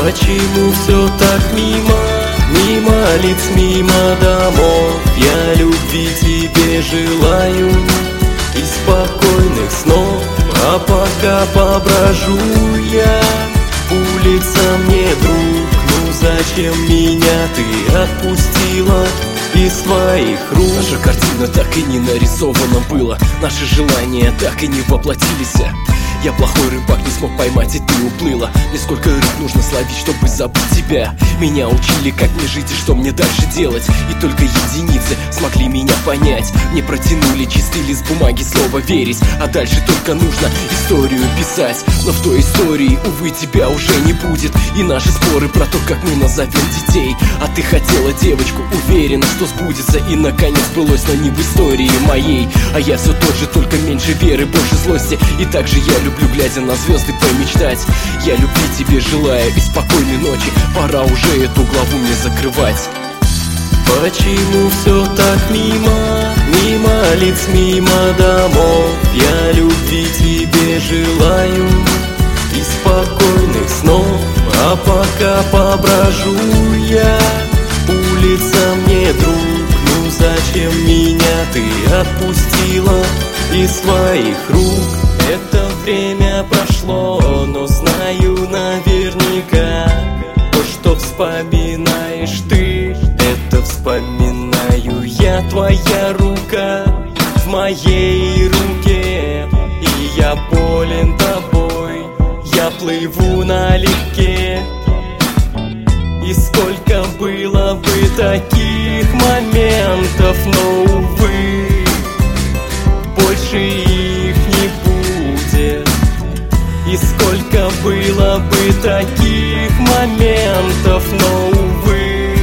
Почему все так мимо? Мимо лиц, мимо домов. Я любви тебе желаю и спокойных снов. А пока поброжу я улицам, не друг. Ну зачем меня ты отпустила из своих рук? Наша картина так и не нарисована была, наши желания так и не воплотились. Я плохой рыбак, не смог поймать, и ты уплыла. Мне сколько рыб нужно словить, чтобы забыть тебя? Меня учили, как мне жить и что мне дальше делать, и только единицы смогли меня понять. Мне протянули чистый лист бумаги, слово верить, а дальше только нужно историю писать. Но в той истории, увы, тебя уже не будет, и наши споры про то, как мы назовем детей. А ты хотела девочку, уверена, что сбудется, и наконец сбылось, но не в истории моей. А я все тот же, только меньше веры, больше злости, и также я люблю, глядя на звезды, помечтать. Я любви тебе желаю и спокойной ночи, пора уже эту главу мне закрывать. Почему все так мимо? Мимо лиц, мимо домов. Я любви тебе желаю и спокойных снов. А пока поброжу я улицам, не друг. Ну зачем меня ты отпустила из своих рук? Это время прошло, но знаю наверняка, то, что вспоминаешь ты, это вспоминаю я. Твоя рука в моей руке, и я болен тобой, я плыву налегке. И сколько было бы таких моментов, но, увы, больше их не будет. И сколько было бы таких моментов, но, увы,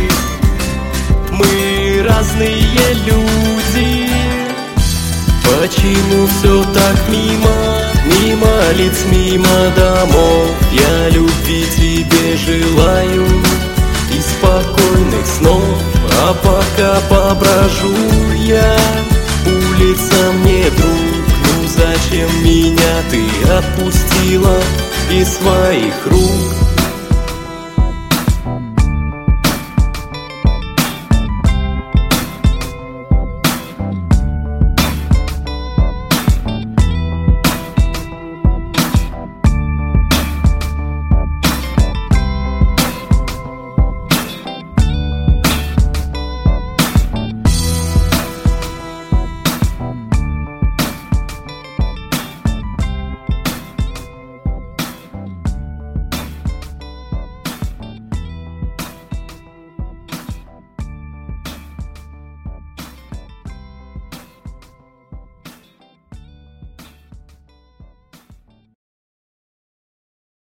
мы разные люди. Почему все так мимо? Мимо лиц, мимо домов. Я любви тебе желаю и спокойных снов. А пока поброжу я улицам, не друг. Ну зачем меня ты отпустила из своих рук?